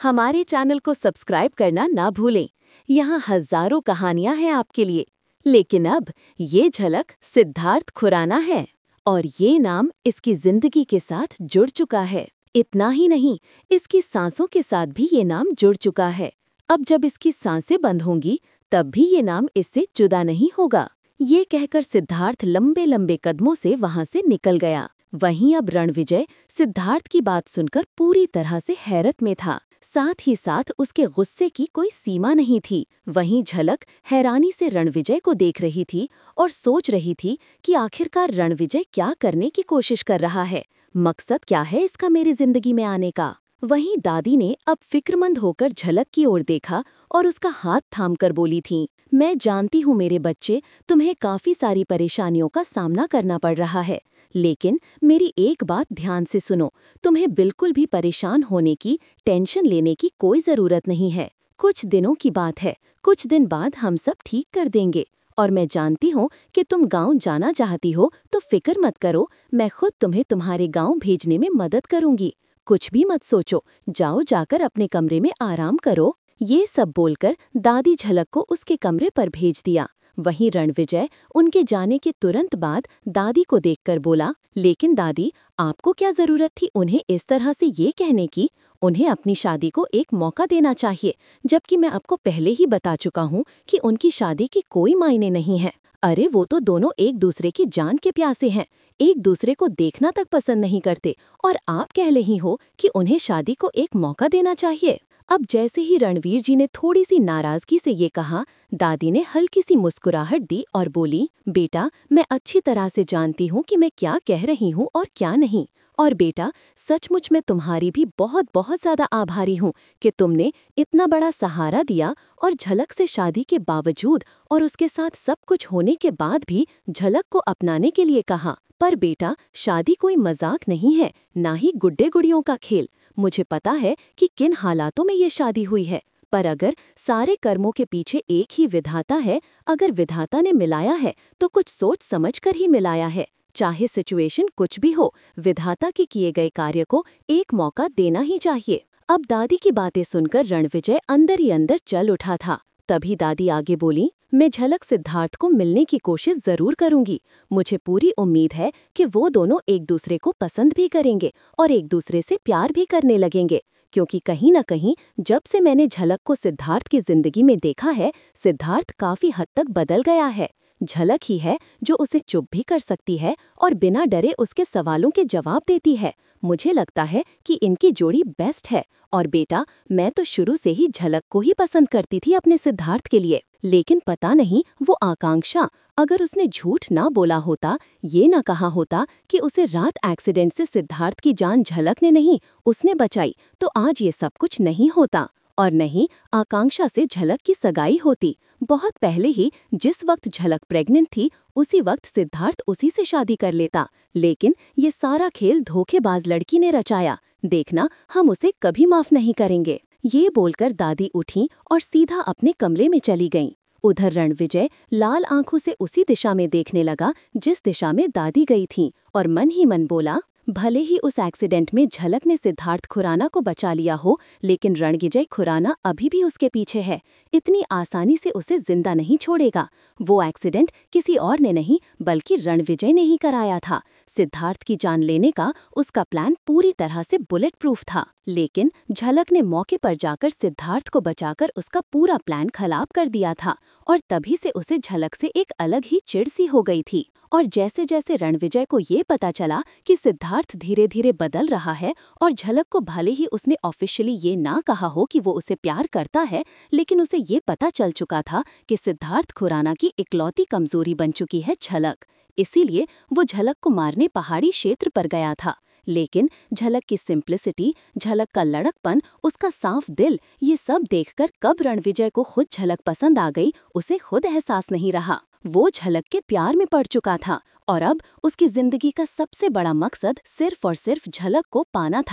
हमारे चैनल को सब्सक्राइब करना ना भूलें। यहाँ हजारों कहानियां हैं आपके लिए। लेकिन अब ये झलक सिद्धार्थ खुराना है और ये नाम इसकी जिंदगी के साथ जुड़ चुका है। इतना ही नहीं, इसकी सांसों के साथ भी ये नाम जुड़ चुका है। अब जब इसकी सांसें बंद होंगी तब भी ये नाम इससे जुदा नहीं होगा। ये कहकर सिद्धार्थ लंबे लंबे कदमों से वहां से निकल गया। वहीं अब रणविजय सिद्धार्थ की बात सुनकर पूरी तरह से हैरत में था। साथ ही साथ उसके गुस्से की कोई सीमा नहीं थी। वहीं झलक हैरानी से रणविजय को देख रही थी और सोच रही थी कि आखिरकार रणविजय क्या करने की कोशिश कर रहा है। मकसद क्या है इसका मेरी जिंदगी में आने का। वहीं दादी ने अब फिक्रमंद होकर झलक की ओर देखा और उसका हाथ थामकर बोली थी, मैं जानती हूँ मेरे बच्चे, तुम्हें काफी सारी परेशानियों का सामना करना पड़ रहा है, लेकिन मेरी एक बात ध्यान से सुनो। तुम्हें बिल्कुल भी परेशान होने की, टेंशन लेने की कोई जरूरत नहीं है। कुछ दिनों की बात है, कुछ दिन बाद हम सब ठीक कर देंगे। और मैं जानती हूँ कि तुम गांव जाना चाहती हो, तो फिक्र मत करो, मैं खुद तुम्हें तुम्हारे गांव भेजने में मदद करूंगी। कुछ भी मत सोचो, जाओ जाकर अपने कमरे में आराम करो। ये सब बोलकर दादी झलक को उसके कमरे पर भेज दिया। वहीं रणविजय उनके जाने के तुरंत बाद दादी को देखकर बोला, लेकिन दादी, आपको क्या जरूरत थी उन्हें इस तरह से ये कहने की? उन्हें अपनी शादी को एक मौका देना चाहिए, जबकि मैं आपको पहले ही बता चुका हूँ कि उनकी शादी की कोई मायने नहीं है। अरे वो तो दोनों एक दूसरे की जान के प्यासे हैं, एक दूसरे को देखना तक पसंद नहीं करते, और आप कह रही हो कि उन्हें शादी को एक मौका देना चाहिए। अब जैसे ही रणवीर जी ने थोड़ी सी नाराजगी से ये कहा, दादी ने हल्की सी मुस्कुराहट दी और बोली, बेटा, मैं अच्छी तरह से जानती हूँ कि मैं क्या कह रही हूँ और क्या नहीं। और बेटा, सचमुच मैं तुम्हारी भी बहुत बहुत ज्यादा आभारी हूँ कि तुमने इतना बड़ा सहारा दिया और झलक से शादी के बावजूद और उसके साथ सब कुछ होने के बाद भी झलक को अपनाने के लिए कहा। पर बेटा, शादी कोई मजाक नहीं है, ना ही गुड्डे गुड़ियों का खेल। मुझे पता है कि किन हालातों में ये शादी हुई है, पर अगर सारे कर्मों के पीछे एक ही विधाता है, अगर विधाता ने मिलाया है तो कुछ सोच समझ कर ही मिलाया है। चाहे सिचुएशन कुछ भी हो, विधाता के किए गए कार्य को एक मौका देना ही चाहिए। अब दादी की बातें सुनकर रणविजय अंदर ही अंदर चल उठा था। तभी दादी आगे बोली, मैं झलक सिद्धार्थ को मिलने की कोशिश जरूर करूंगी। मुझे पूरी उम्मीद है कि वो दोनों एक दूसरे को पसंद भी करेंगे और एक दूसरे से प्यार भी करने लगेंगे, क्योंकि कहीं न कहीं जब से मैंने झलक को सिद्धार्थ की जिंदगी में देखा है, सिद्धार्थ काफी हद तक बदल गया है। झलक ही है जो उसे चुप भी कर सकती है और बिना डरे उसके सवालों के जवाब देती है। मुझे लगता है कि इनकी जोड़ी बेस्ट है। और बेटा, मैं तो शुरू से ही झलक को ही पसंद करती थी अपने सिद्धार्थ के लिए, लेकिन पता नहीं वो आकांक्षा, अगर उसने झूठ ना बोला होता, ये ना कहा होता कि उसे रात एक्सीडेंट से सिद्धार्थ की जान झलक ने नहीं, उसने बचाई, तो आज ये सब कुछ नहीं होता। और नहीं, आकांक्षा से झलक की सगाई होती। बहुत पहले ही, जिस वक्त झलक प्रेग्नेंट थी, उसी वक्त सिद्धार्थ उसी से शादी कर लेता। लेकिन ये सारा खेल धोखेबाज लड़की ने रचाया। देखना, हम उसे कभी माफ नहीं करेंगे। ये बोलकर दादी उठी और सीधा अपने कमरे में चली गईं। उधर रणविजय लाल आंखों से उसी दिशा में देखने लगा जिस दिशा में दादी गई थी, और मन ही मन बोला, भले ही उस एक्सीडेंट में झलक ने सिद्धार्थ खुराना को बचा लिया हो, लेकिन रणविजय खुराना अभी भी उसके पीछे है। इतनी आसानी से उसे जिंदा नहीं छोड़ेगा। वो एक्सीडेंट किसी और ने नहीं, बल्कि रणविजय ने ही कराया था। सिद्धार्थ की जान लेने का उसका प्लान पूरी तरह से बुलेट प्रूफ था, लेकिन झलक ने मौके पर जाकर सिद्धार्थ को बचाकर उसका पूरा प्लान खराब कर दिया था। और तभी से उसे झलक से एक अलग ही चिढ़ सी हो गई थी। और जैसे जैसे रणविजय को ये पता चला कि सिद्धार्थ धीरे धीरे बदल रहा है, और झलक को भले ही उसने ऑफिशियली ये ना कहा हो कि वो उसे प्यार करता है, लेकिन उसे ये पता चल चुका था कि सिद्धार्थ खुराना की इकलौती कमजोरी बन चुकी है झलक। इसीलिए वो झलक को मारने पहाड़ी क्षेत्र पर गया था। लेकिन झलक की सिंप्लिसिटी, झलक का लड़कपन, उसका साफ दिल, ये सब देखकर कब रणविजय को खुद झलक पसंद आ गई, उसे खुद एहसास नहीं रहा। वो झलक के प्यार में पड़ चुका था, और अब उसकी जिंदगी का सबसे बड़ा मकसद सिर्फ और सिर्फ झलक को पाना था।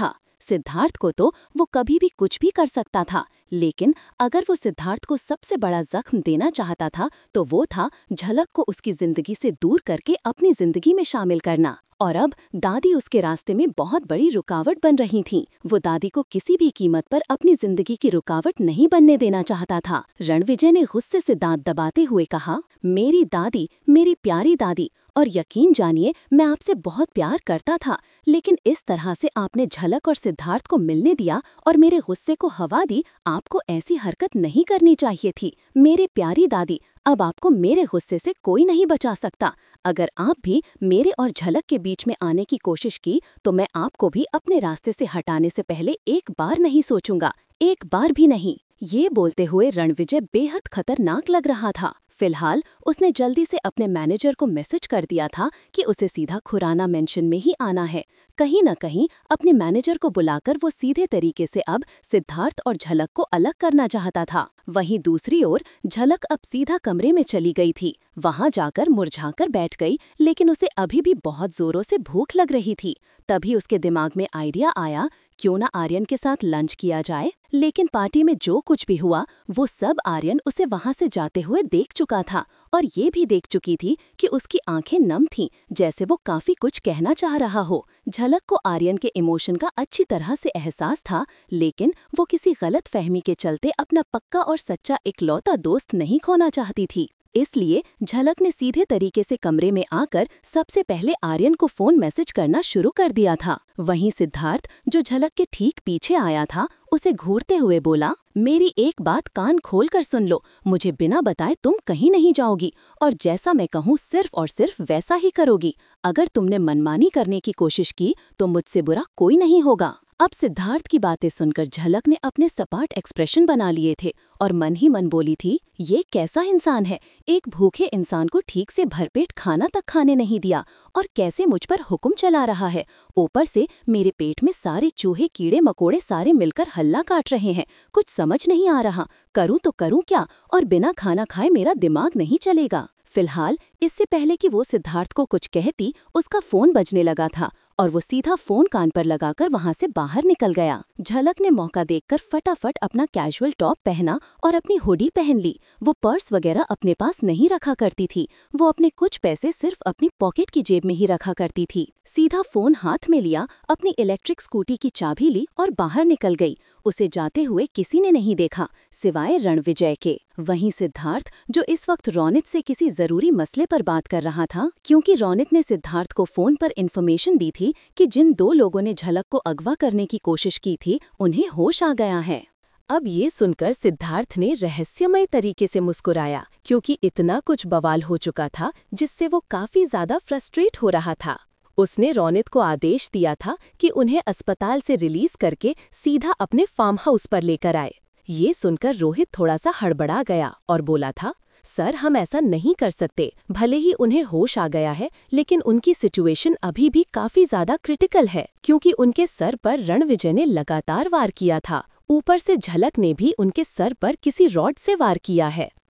सिद्धार्थ को तो वो कभी भी कुछ भी कर सकता था, लेकिन अगर वो सिद्धार्थ को सबसे बड़ा जख्म देना चाहता था तो वो था झलक को उसकी जिंदगी से दूर करके अपनी जिंदगी में शामिल करना। और अब दादी उसके रास्ते में बहुत बड़ी रुकावट बन रही थीं। वो दादी को किसी भी कीमत पर अपनी जिंदगी की रुकावट नहीं बनने देना चाहता था। रणविजय ने गुस्से से दांत दबाते हुए कहा, मेरी दादी, मेरी प्यारी दादी, और यकीन जानिए मैं आपसे बहुत प्यार करता था, लेकिन इस तरह से आपने झलक और सिद्धार्थ को मिलने दिया और मेरे गुस्से को हवा दी। आपको ऐसी हरकत नहीं करनी चाहिए थी। मेरी प्यारी दादी, अब आपको मेरे गुस्से से कोई नहीं बचा सकता। अगर आप भी मेरे और झलक के बीच में आने की कोशिश की तो मैं आपको भी अपने रास्ते से हटाने से पहले एक बार नहीं सोचूंगा, एक बार भी नहीं। ये बोलते हुए रणविजय बेहद खतरनाक लग रहा था। फिलहाल उसने जल्दी से अपने मैनेजर को मैसेज कर दिया था कि उसे सीधा खुराना मेंशन में ही आना है। कहीं न कहीं अपने मैनेजर को बुलाकर वो सीधे तरीके से अब सिद्धार्थ और झलक को अलग करना चाहता था। वहीं दूसरी ओर झलक अब सीधा कमरे में चली गई थी। वहां जाकर मुरझाकर बैठ गई, लेकिन उसे अभी भी बहुत जोरों से भूख लग रही थी। तभी उसके दिमाग में आइडिया आया, क्यों ना आर्यन के साथ लंच किया जाए। लेकिन पार्टी में जो कुछ भी हुआ वो सब आर्यन उसे वहां से जाते हुए देख चुका था, और ये भी देख चुकी थी कि उसकी आंखें नम थीं, जैसे वो काफी कुछ कहना चाह रहा हो। झलक को आर्यन के इमोशन का अच्छी तरह से एहसास था, लेकिन वो किसी गलत फहमी के चलते अपना पक्का और सच्चा इकलौता दोस्त नहीं खोना चाहती थी। इसलिए झलक ने सीधे तरीके से कमरे में आकर सबसे पहले आर्यन को फोन मैसेज करना शुरू कर दिया था। वहीं सिद्धार्थ, जो झलक के ठीक पीछे आया था, उसे घूरते हुए बोला, मेरी एक बात कान खोल कर सुन लो, मुझे बिना बताए तुम कहीं नहीं जाओगी, और जैसा मैं कहूँ सिर्फ और सिर्फ वैसा ही करोगी। अगर तुमने मनमानी करने की कोशिश की तो मुझसे बुरा कोई नहीं होगा। अब सिद्धार्थ की बातें सुनकर झलक ने अपने सपाट एक्सप्रेशन बना लिए थे और मन ही मन बोली थी, ये कैसा इंसान है, एक भूखे इंसान को ठीक से भरपेट खाना तक खाने नहीं दिया और कैसे मुझ पर हुक्म चला रहा है। ऊपर से मेरे पेट में सारे चूहे कीड़े मकोड़े सारे मिलकर हल्ला काट रहे हैं। कुछ समझ नहीं आ रहा, करूं तो करूं क्या, और बिना खाना खाए मेरा दिमाग नहीं चलेगा। फिलहाल इससे पहले कि वो सिद्धार्थ को कुछ कहती, उसका फोन बजने लगा था और वो सीधा फोन कान पर लगाकर वहां से बाहर निकल गया। झलक ने मौका देखकर फटाफट अपना कैजुअल टॉप पहना और अपनी हुडी पहन ली। वो पर्स वगैरह अपने पास नहीं रखा करती थी, वो अपने कुछ पैसे सिर्फ अपनी पॉकेट की जेब में ही रखा करती थी। सीधा फोन हाथ में लिया, अपनी इलेक्ट्रिक स्कूटी की चाबी ली और बाहर निकल गई। उसे जाते हुए किसी ने नहीं देखा सिवाय रणविजय के। वहीं सिद्धार्थ, जो इस वक्त रौनित से किसी जरूरी मसले पर बात कर रहा था, क्योंकि रौनित ने सिद्धार्थ को फोन पर इन्फॉर्मेशन दी थी कि जिन 2 लोगों ने झलक को अगवा करने की कोशिश की थी उन्हें होश आ गया है। अब ये सुनकर सिद्धार्थ ने रहस्यमय तरीके से मुस्कुराया, क्योंकि इतना कुछ बवाल हो चुका था जिससे वो काफी ज्यादा फ्रस्ट्रेट हो रहा था। उसने रौनित को आदेश दिया था कि उन्हें अस्पताल से रिलीज करके सीधा अपने फार्म हाउस पर लेकर आए। ये सुनकर रोहित थोड़ा सा हड़बड़ा गया और बोला था, सर हम ऐसा नहीं कर सकते। भले ही उन्हें होश आ गया है, लेकिन उनकी सिचुएशन अभी भी काफी ज्यादा क्रिटिकल है, क्योंकि उनके सर पर रणविजय ने लगातार वार किया था। ऊपर से झलक ने भी उनके सर पर किसी रॉड से वार किया है।